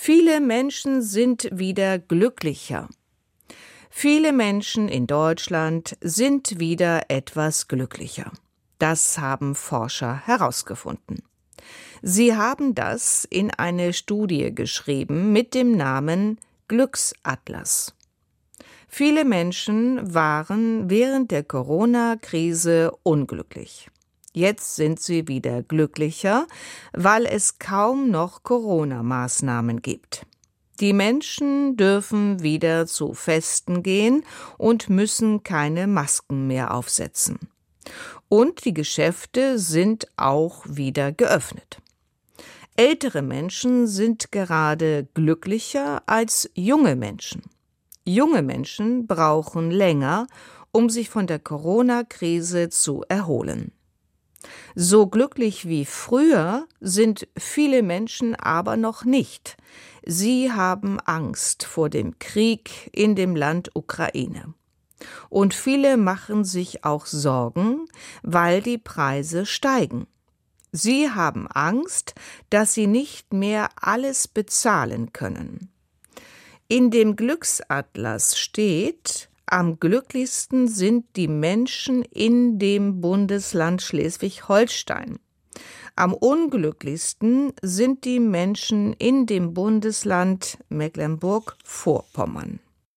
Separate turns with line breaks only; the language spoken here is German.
Viele Menschen sind wieder glücklicher. Viele Menschen in Deutschland sind wieder etwas glücklicher. Das haben Forscher herausgefunden. Sie haben das in eine Studie geschrieben mit dem Namen Glücksatlas. Viele Menschen waren während der Corona-Krise unglücklich. Jetzt sind sie wieder glücklicher, weil es kaum noch Corona-Maßnahmen gibt. Die Menschen dürfen wieder zu Festen gehen und müssen keine Masken mehr aufsetzen. Und die Geschäfte sind auch wieder geöffnet. Ältere Menschen sind gerade glücklicher als junge Menschen. Junge Menschen brauchen länger, um sich von der Corona-Krise zu erholen. So glücklich wie früher sind viele Menschen aber noch nicht. Sie haben Angst vor dem Krieg in dem Land Ukraine. Und viele machen sich auch Sorgen, weil die Preise steigen. Sie haben Angst, dass sie nicht mehr alles bezahlen können. In dem Glücksatlas steht: Am glücklichsten sind die Menschen in dem Bundesland Schleswig-Holstein. Am unglücklichsten sind die Menschen in dem Bundesland Mecklenburg-Vorpommern.